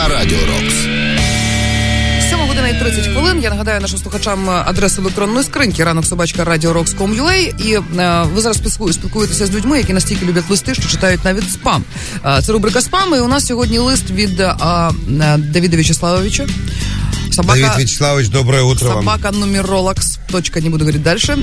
на Радіо Рокс. 7:30 хвилин. Я нагадаю нашим слухачам адресу електронної скриньки ранокsobachka.radiorocks.com.ua. І ви зараз спілкуєтеся з людьми, які настільки люблять листи, що читають навіть спам. Це рубрика «Спам», і у нас сьогодні лист від Давида Вячеславовича. Давид Вячеславович, доброе утро вам. Собака нумеролакс. Точка, не буду говорить дальше.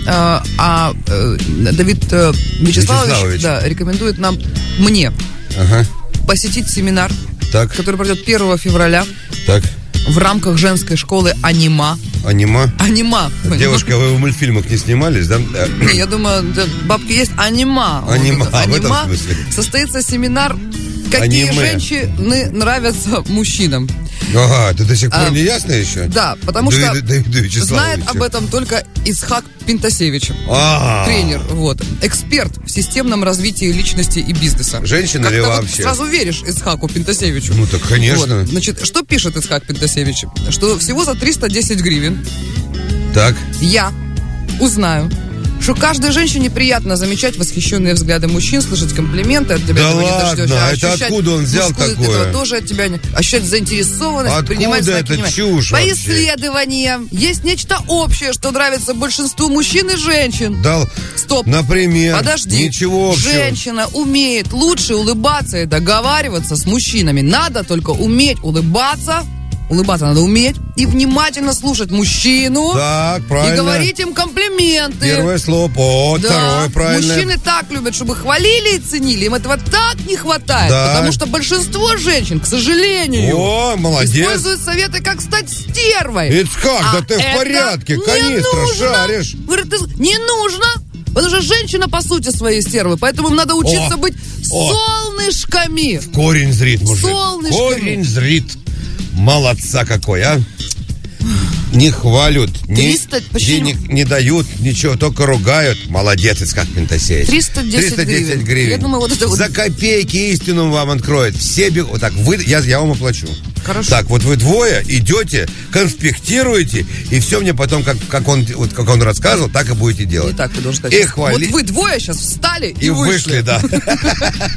Давид Вячеславович рекомендует мне посетить семинар, который пройдет 1 февраля. Так. В рамках женской школы «Анима». «Анима»? «Анима». Девушка, вы в мультфильмах не снимались, да? Не, я думаю, бабки есть «Анима». «Анима», в этом смысле? Состоится семинар «Какие женщины нравятся мужчинам». Ага, это до сих пор не ясно еще? Да, потому что знает об этом только Исхак Пентасевич. Тренер, эксперт в системном развитии личности и бизнеса. Женщина ли вообще? Сразу веришь Исхаку Пентасевичу. Ну так, конечно. Значит, что пишет Исхак Пентасевич? Что всего за 310 гривен так. Я узнаю, что каждой женщине приятно замечать восхищенные взгляды мужчин, слышать комплименты от тебя. Да ладно, это откуда он взял такое? Тоже от тебя ощущать заинтересованность, принимать знаки внимания. Откуда это чушь По исследованиям есть нечто общее, что нравится большинству мужчин и женщин. Да, стоп. Например, подожди. Ничего общего. Женщина умеет лучше улыбаться и договариваться с мужчинами. Надо только уметь улыбаться. Улыбаться надо уметь и внимательно слушать мужчину. Так, правильно. И говорить им комплименты. Первое слово, второе, правильно. Мужчины так любят, чтобы хвалили и ценили. Им этого так не хватает. Да. Потому что большинство женщин, к сожалению, молодец, используют советы, как стать стервой. Ицхак, да ты в порядке, канистра шаришь. Не нужно. Потому что женщина по сути своей стервы. Поэтому им надо учиться быть солнышками. В корень зрит, мужик. Солнышками. Корень зрит. Молодца какой, а? Не хвалят, денег не дают, ничего, только ругают. Молодец, Ицхак Пентасевич. 310 гривен. Я думаю, за копейки истину вам откроет. Все бегут. Так, я вам оплачу. Хорошо. Так, вот вы двое идете, конспектируете, и все мне потом, как он рассказывал, так и будете делать. Не так ты должен сказать. Вот вы двое сейчас встали и вышли, да.